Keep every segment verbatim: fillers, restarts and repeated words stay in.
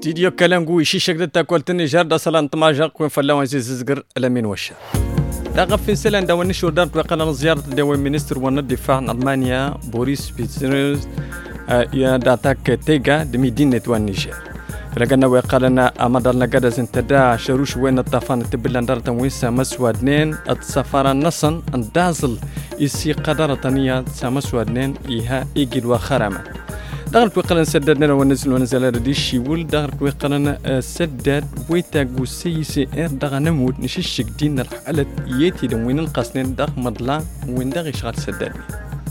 ستيديو كالانغو يشي شكل تاكل تنجار دا سلان طماجق وين فلاو عزيز زقر الامين وشا دا غفين سلان دا ونشور دار وقال زيارة دوا مينستر ون الدفاع المانيا بوريس بيتزنز يا داتاك تيغا دميدينة والنيجر فلقنا وقالنا أمدار نقدس انتدا شروش وين الطفان تبلان دار تنويسا مسوادنين السفارة نصن اندازل يسي قدر تانية سامسوادنين إيها إيجيل وخرامة دغرت وقالنا سددنا ونزل ونزل رديشي ول دغرت وقالنا سدد ويتاقو سيسي إير دغا نموت نشيشك دين الحالة ياتي دم وين القصنين دغ مضلا وين دغ يشغل سددني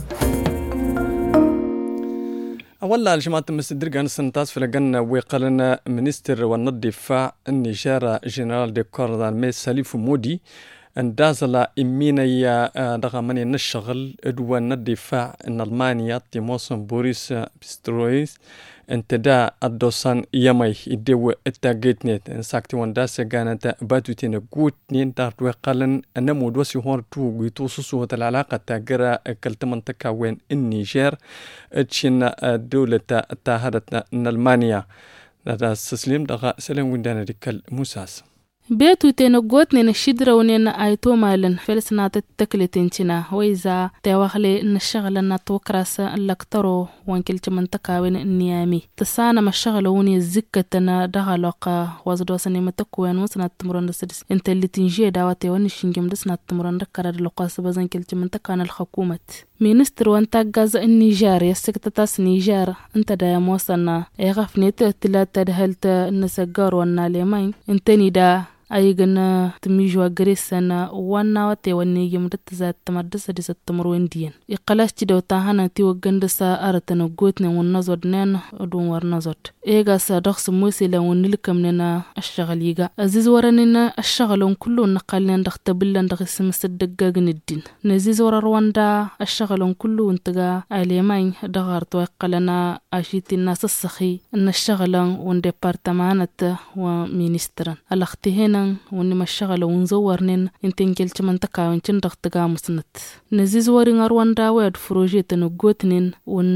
أولا الجماعة المستدر كان سنتاس فلقنا وقالنا منستر والدفاع النيجر جنرال دي كوردان مي ساليف مودي اندازل إمينا يا دغماني نشغل ادوان الدفاع ان ألمانيا تيموسن بوريس بيسترويس انتدا الدوسان يمي يدو التاقيتنيت انساكتي وانداسة كانت باتوتين قوتنين دارت وقالن انمود وسيهور تو قيتوسوسو العلاقة تاقرا كالتمن تكاوين النيجر اتشين دولة تاهدت ألمانيا هذا السليم دغا سلام وندانا ديكال موساس بيتو تنقوت نين الشدرة ونين آيتو مالن فلسنا تتكلتينتنا وإذا تواخلي إن الشغل نتوكراس اللكترو وانكلت منطقة وين النيامي تسانا ما الشغل وني الزكتنا دغلوقا وزدوسني متكوين وسنا تمرون دسدس انت اللي تنجي داواتي ونشنجم دسنا تمرون دكرا دلقاس بزن كلت منطقة الحكومة مينستر وانتا غاز النيجار يسكتتاس نيجار انت دا موصلنا ايغفنيت تلاتة دهلت النسجار وانا ليمين انتني دا أيجنا تميجوا جريسنا وانا وتي ونيجي مدتزات تمدرسة دي ستمر ويندين يقلاش تدو تاهنا تيو جندسا أرتنا قوتنا والنظر نان ودون ورنظر إيجا سادخس موسيلا ونلكم لنا الشغل يجا أزيز وراننا الشغل كله نقلنا دخت بلن دخس مصدق الدين نزيز ورا رواندا الشغل كله وانتجا عليمين دغرت ويقلنا أشيت الناس السخي إن الشغل وندبارتمانت ومينسترا الاختهنا وني ما الشغل ونزورنين انتن كلت منطقة وانتن دغتغا مسنت نزيز ورين رواندا ويد فروجي تنقوتنين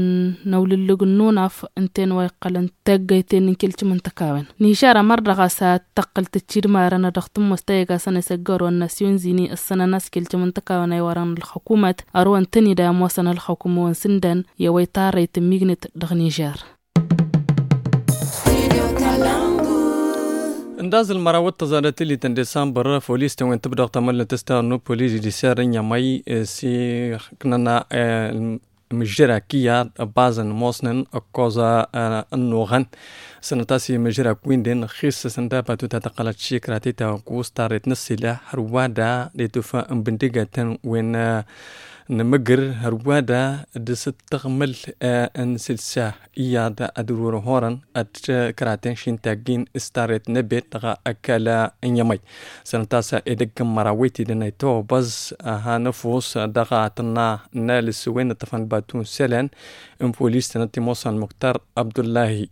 ونول اللغنوناف انتن ويقلن تاقيتين كلت منطقة وين نيشارة مرة سا تقل تتشير مارنا دغتم مستيقا سنة سجار والناسيون زيني السنة ناس كلت منطقة ونيواران الحكومة أروان تاني دا موسن الحكومة ونسندن يويتاري تميغنت دغ نيجار انداز المراوت تزارت اللي تن ديسمبر فوليس توين تبدأ تمل تستانو بوليس دي سارن يماي سي كننا مجرى كيا بازن موسنن كوزا النوغن سنتاسي مجرى كويندين خيس سندابا تتقلت شيكراتي تاوكوستارت نسيلا روادا لتفا بندقة وين نمجر هروادا دست تغمل ان سلسة إياد أدرور هورن أت كراتين شنتاجين استارت نبت غا أكلا إنيمي سنتاسا إدق مراويتي دنيتو بز هانفوس دغا تنا نال سوين تفن باتون سلن ام بوليس تنتي موسى المختار عبد الله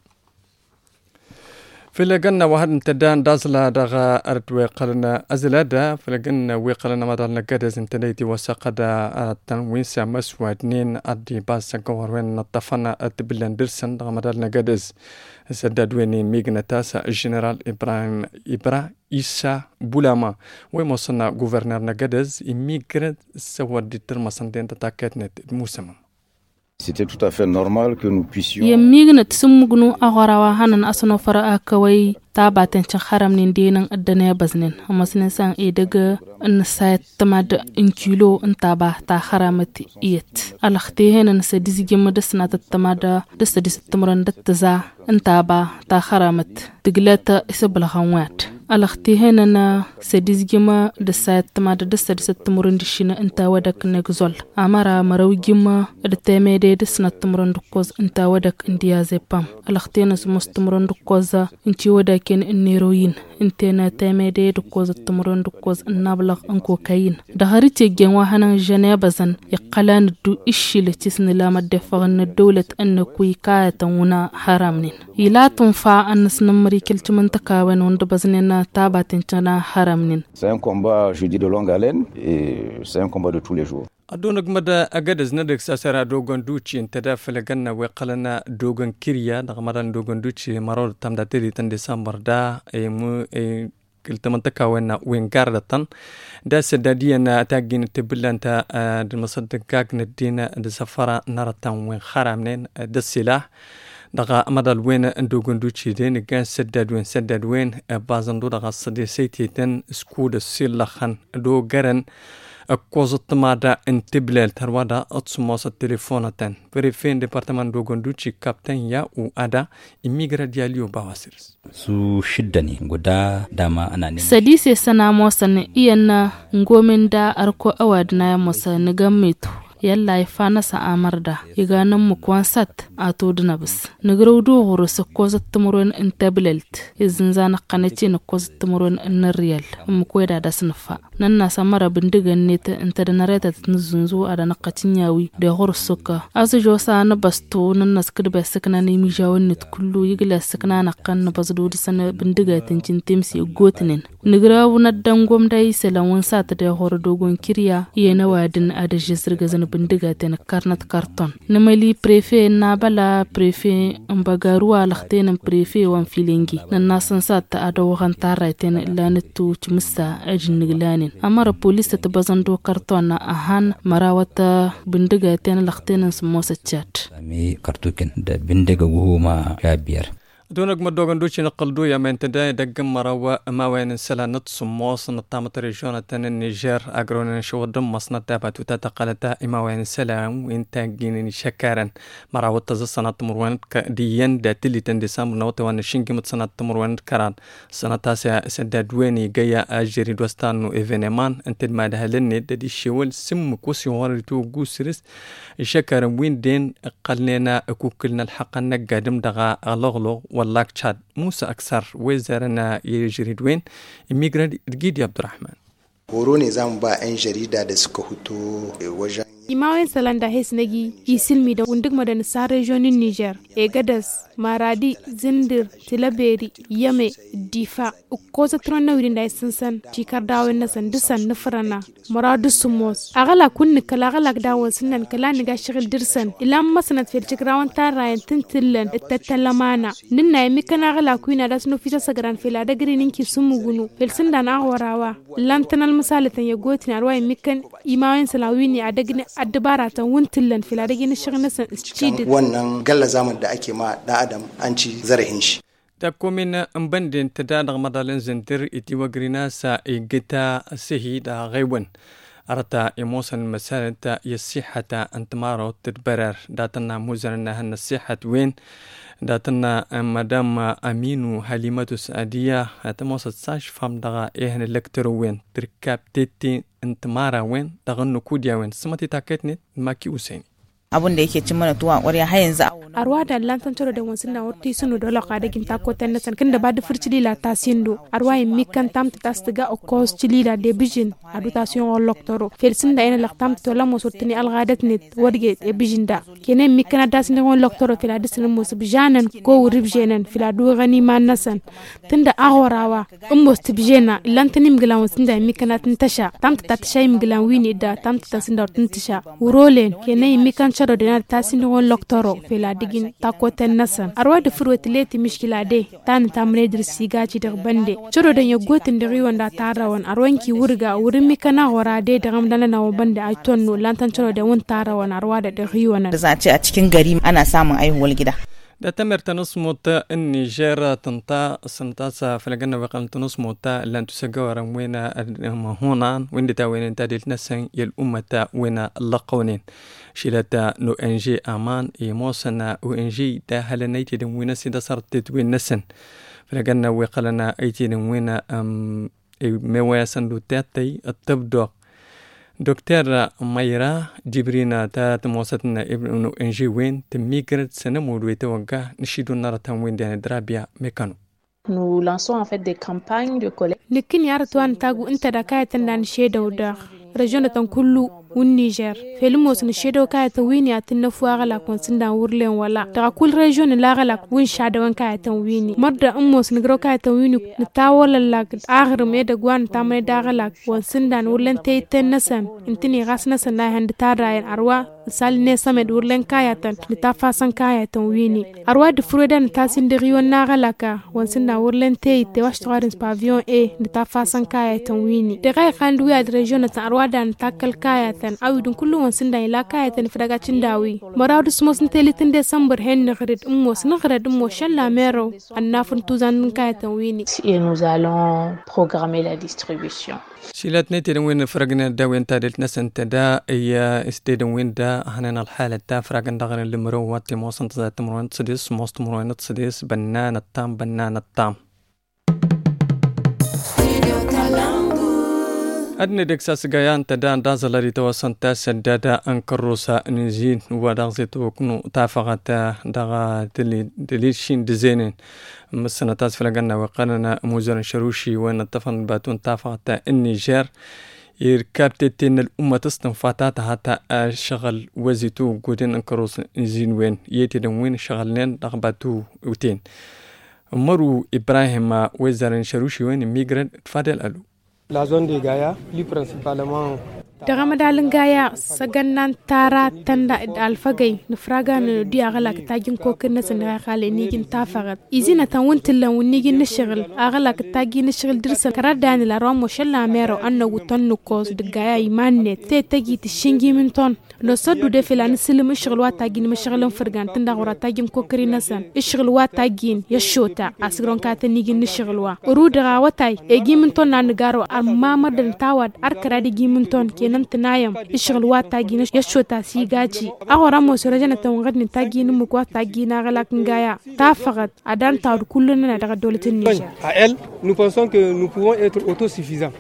فلقنا واحد انتدان دازلا دغا أرد ويقلنا أزلادا فلقنا ويقلنا مدالنا قدز انتديتي وساقدا التنوين سامس وادنين أدي باس قوار وين نطفنا أتبلن درسن دغا مدالنا قدز سداد ويني ميغنا تاسا الجنرال إبراهيم إبرا إيسا بولاما ويموصلنا غوفرنرنا قدز إميغرد سواد دي ترمسان دين تتاكتنت موسمم C'était tout à fait normal que nous puissions يميغنا تسمغنو أغراوا هانن أسنو فرا كوي تاباتن شخرم ندينن الدنيا بزنين هم سنسان إيدغ أن سايت تماد إنكيلو انتابا تا خرامت إيت الأختيهن نسديز جيم دسنا تتماد دس دس تمرن دتزا انتابا تا خرامت تقلات إسبلا خوات الأختيهن أنا سديز جيم دسايت تماد دس دس تمرن دشينا انتا ودك نكزول أمارا مروي جيم دتاميدي دسنا تمرن دكوز انتا ودك انديازي بام الأختيهن سمستمرن دكوزا انتي ودك كن النيروين انتنا تاميدي دكوز التمرن دكوز النابلغ انكو كاين دهارتي جنوا هنا جنابزن يقلان دو إشي لتسن لام الدفغن الدولة أن كويكاية ونا حرامنين يلا تنفع أن سنمري كلت منطقة وندبزننا تابات انتنا حرامنين. C'est un combat, je dis, de longue haleine et c'est un combat de tous les jours. أدونك مدى أجدز ندرك ساسرا دوغن دوتشي انتدا فلقنا وقلنا دوغن كيريا نغمران دوغن دوتشي مرور تمداتيلي تن ديسمبر دا اي مو اي كلتا منطقة وين وين قاردتن دا سداديا تاقين تبلا انت المصدقاق ندينا دسفرة نارتان وين خارا منين دا السلاح دغا مدى وين دوغن دوتشي دين كان سداد وين سداد وين بازندو دغا صدي سيتيتن سكود السيلخان دو غرن كوزت مادا انتبلل تروادا اتسموس التليفونتن بريفين ديبارتمان دوغندوتشي كابتن يا و ادا اميغرا دياليو بواسيرس su shidda ne guda dama ana neman sadise sana mosa ne iyanna ngomin da arko awadna ya mosa ne gammeto yalla ya fana sa amarda iganan mu kwansat a to duna bis nigro do horo sa kozat tumuron in tablet izin zana qanaci na kozat tumuron in real mu koyda da sunfa nan na samara bindigan ne ta inta da nareta tun zunzu a da naqacin yawi da horo suka azu jo sa na basto nan na skid ba sakna ne mi jawon ne kullu yigla sakna na kan na bazdo da sana bindiga tincin timsi gotinin nigra wuna dangom dai selawon sa ta da horo dogon kirya yana wadin a da jisirga zan bindiga ten karnat karton namali prefe na bala prefe ambagaruwa laxtenen prefe wan filingi nan nasan sata ado wan tarayten lanatu chimsa ajniglani amara police ta bazando karton na ahan marawata bindiga ten laxtenen smosa chat mi kartuken da bindiga goma ya biyar دونك مدوغن دوشي نقلدو يا من تداي دقم مراوا ما وين سلا نتصم موص نطامة ريجونة تن النيجر أقرون نشو دم مصنع تاباتو تتقلتا إما وين سلا وين تاقين شكارا مراوا تزا سنة مروان ديان دا تلي تن ديسامبر نوتا وان شنكي مت سنة مروان كران سنة تاسع سداد ويني جايا أجري دوستانو إيفينيمان انتد ما دهلني دا دي شوال سم كوسي وارتو قوسرس شكارا وين دين قلنا كوكلنا الحق نقادم دغا ألغلو والله تشاد موسى أكثر وزارنا يجري وين إميغرانت رجيدي عبد الرحمن وروني زامبا إن جريدة دسكوتو وجا imawen salanda hesnagi isilmi da undig madan sa regionin Niger e gadas maradi zindir tilaberi yame difa koza tronna wirin da sansan tikar dawen na sandisan nufrana maradu sumos agala kunni kala agala dawon sunan kala ni ga shigil dirsan ilam masnat fil tikrawan tarayan tintillan ittatalamana ninna yemi kana agala kuina da sunu fita sagaran fila da grinin ki sumugunu fil sindan awarawa lantanal misalatan ya gotin arwa yemikan imawen salawini adagni addabara ta wuntillan fila da gini shirin nasan iscidin wannan galla zaman da ake ma da adam an ci zarahin shi ta komina mbandin ta da madalin zindir iti wagrina sa igita sihi da gaiwan arta emosan masalata yasihata antmaro tadbarar datana muzarna han nasihat وين داتنا مدام أمينو حليمة سعدية هتموسط ساش فام دغا إهن الكتر وين تركاب تيتي انتمارا وين دغن نكوديا وين سمتي تاكتني ماكي وسيني abun da yake cin mana tuwa ƙwarya har yanzu arwa da lantan toro da wansun na warti sunu da loka da ginta ko tan nasan kin da ba da furcili la tasindo arwa yin mikan tam ta tasga o kos cili da division adutation o loktoro felsin da ina laktam to la mosortini algadat net warge e bijinda kenen mikan da sin on loktoro fila disin mus bijanan ko ribjenen fila du gani man nasan tunda ahorawa ummos tibjena lantani mglan wansun da mikan tan tasha tam ta tasha mglan wini da tam ta sin da tan tasha urolen kenen mikan do dinar tasini won loktoro fela digin takoten nasan arwa da furwetleti mishkila de tan tamne dir sigaci da bande chodo da yogotin da riwan da tarawan arwanki wurga wurin mikana hora de da gamdana na bande ay tonno lantan chodo da won tarawan arwa da da riwan da zace a cikin gari ana samun aihuwar gida da tamar tanusmut النيجر تنطا سنتاسا فلقنا وقال تنصمت لان تسجور وين هنا وين تاوين تادل نسن يالأمة وين اللقونين شيلتا نو انجي امان يموسنا او انجي دا هلنيتي دم وين سيدا صارت وين نسن فلقنا وقالنا ايتي وين ام ميواسن دو تاتي التبدو دكتور مايرا جبرينا تا تموسطنا ابن انجي وين تميغرت سنمود ويتوقع نشيدو نارتان وين دان درابيا ميكانو Nous lançons en fait des campagnes de collecte. لكن يارتوان تاغو انت دا كايتن دان شيدو دا رجونة كلو wun Niger felmo sun shedo kaya ta wini atin na fuara la kon sinda wurlen wala daga kul region la gala wun shada wan kaya ta wini marda ummo sun gro kaya ta wini ni tawala la akhir me da gwan ta mai da gala wan sinda wurlen tay ten nasan intini gas nasan la hand tada arwa sal ne samed wurlen kaya tan ni ta fasan kaya ta wini arwa de fruedan ta sin de rion na gala ka wan sinda wurlen tay te wash tawaren pavillon e ni ta fasan kaya ta wini de gai khandu ya region ta arwa dan takal kaya tan awidun kullu wan sinda ila kaya tan fraga cindawi maradu smos telitin december hen ngrid umos ngrid ummo shalla mero annafun tuzan kaya tan wini et nous allons programmer la distribution. شيلات نتي وين فرقنا دا وين تادلت نسنت دا يا استيدن وين دا هنا الحالة تا فرقنا دغن المرو واتي موسن تزات مروان تسديس موست مروان تسديس بنان التام بنان التام أدنى دكساس جايان تدان دازلري توصل تسدد أنكروسا نزين ودغزتو كنو تافغتا دغا دلي دليشين دزينين مسنا تاس فلقنا وقالنا موزر شروشي وين اتفن باتون تافغتا النيجر يركبتين الأمة تصنفاتها حتى شغل وزيتو قودين أنكروس نزين وين يتدن وين شغلين دغباتو وتين مرو إبراهيم وزر شروشي وين ميغران تفادل ألو La zone de Gaïa, plus principalement. daga madalin gaya sagannan tara tanda alfagai na fraga na diya gala ka tagin kokin na sanda kale ni gin tafagat izina tan wuntillan wunni gin na shigil agala ka tagi na shigil dirsa karar da ni la romo shalla mero anna wutan no kos de gaya imanne te tagi ti shingi min ton no saddu de filan silim shigil wa tagi ni shigilin furgan tanda gora tagin kokiri na san shigil wa tagin ya shota asgron ka ta ni gin na shigil wa uru daga watay e gimin ton na ngaro amma madan tawad arkara di gimin ton nan tunayam ishgal wa tagi na yashota si gaci awara mo so rajana tan gadni tagi ni mu ko tagi na galak ngaya ta fagat adan ta kullun na daga dolatin Niger. À elle, nous pensons que nous pouvons être autosuffisants.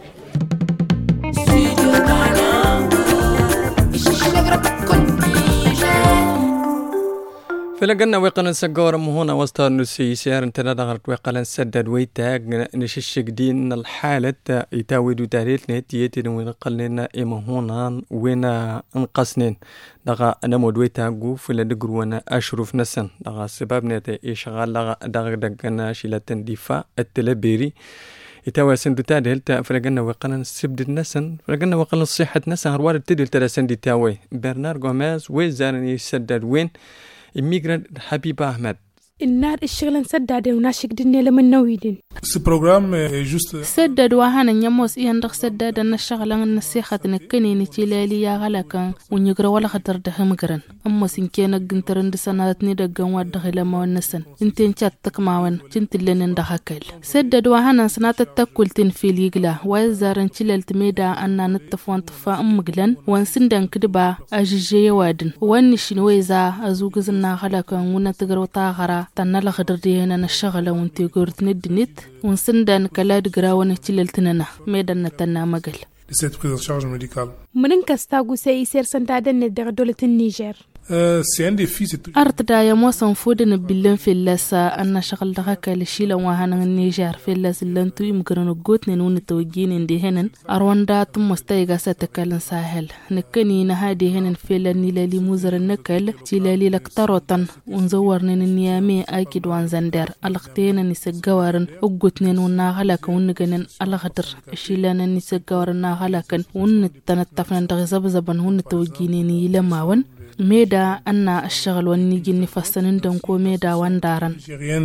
فلقنا وقنا سجارة مهونا وسط النسي سيار انتنا دغرت وقنا سدد ويتاج نشش جدين الحالة يتاودو تاريخ نتيجة وين قلنا إما هونا وين انقصنين دغا أنا مودويتاجو فلا دقرونا أشرف نسن دغا سبب نتا إشغال دغا دغا دغنا شيلتن دفاع التلبيري يتاوى سندو تادل تا فلقنا وقنا سبد النسن فلقنا وقنا صحة نسن هروار تدل ترى سندي تاوي برنار غوميز ويزارني سدد وين immigrant Habib Ahmed. النار الشغل سداد وناشك دنيا لمن نويدين. Ce programme est juste. سداد وهانا نيموس يندق سداد أن الشغل أن السيخة نكني نتيلالي يا غلكان ونيجرا ولا خطر دهم جرن. أما سنكينا جنترن دسنات ندقن ودخل ما ونسن. إنتين شاتك معون جنت اللي ندخل. سداد وهانا سنات التأكل تنفيل يجلا ويزارن تلال تميدا أن نتفون طفا أم جلن وانسندن كدبا أجيجي وادن وانشنويزا أزوجزنا غلكان ونتجرو طاغرا تنالا خدر دينا نشغل وانتي قرت ندنت ونسندن كلاد قراوان تلالتننا ميدان نتنا مقل. Cette prise en charge médicale. منين كستاغو سيسير سنتادن ندغ دولة النيجر. C'est un défi, c'est tout. أرت دايا موسم فودن بلن في اللاسا أن شغل دغاك لشيلا وهانا النيجر في اللاس اللانتو يمكرن قوت ننون التوجين اندي هنن أروان داتم مستيقا ستكالن ساهل نكني نهادي هنن في اللانيلا لموزر النكال تلالي لكتاروتن ونزورن النيامي أكيد وانزندر ألغتين نسجوارن وقوت ننون ناغلق ونغنن ألغدر شيلان نسجوارن ناغلقن ونتنتفن دغزبزبن هون توجين نيلماون ميدا أن الشغل ونيجي نفسن دنكو ميدا واندارن.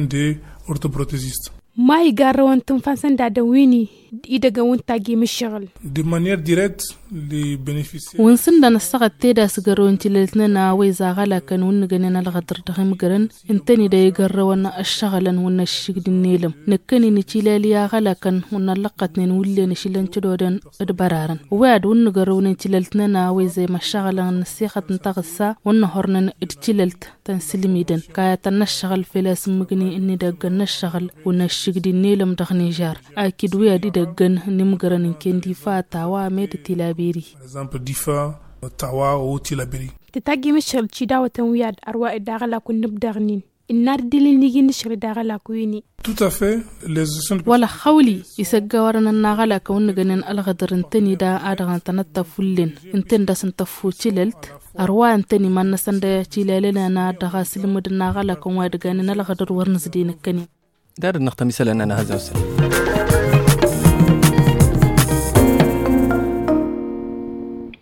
ما يقرر وانتم فاسن دادويني إذا جوون تاجي مشغل. De manière directe, les bénéficiaires. ونسند نستغل تيدا سجرون تلتنا وإذا غلا كانوا نجننا الغدر تهم جرن انتني دا يقرر وانا الشغل وانا الشغل النيلم نكني نتيلالي غلا كان وانا لقتني نولي نشيلن تدودن ادبارن واد ونجرون تلتنا وإذا ما الشغل نسيخة نتغسى وانا هرنا اتللت تنسلميدن كايا تنشغل في لاس مجني إني دا جن الشغل وانا الشغل النيلم دغني جار أكيد ويادي دغن نمجرن كن دفاع توا ميد تلابيري. exemple دفاع توا أو تلابيري. تتاجي مشغل تشيدا وتنوياد أرواء الداغلا كن نبدغنين. innar dilin ligin shirda la kuini tout à fait les gestions wala khawli isagga warana nagala kawn ganin alghadarin tani da adagan tanatta fullin intenda santa fuchilelt arwa antani man sanda chilalena na daga silmud nagala kan wad ganin alghadar warnas dinikani دار النقطة مثلا أنا هذا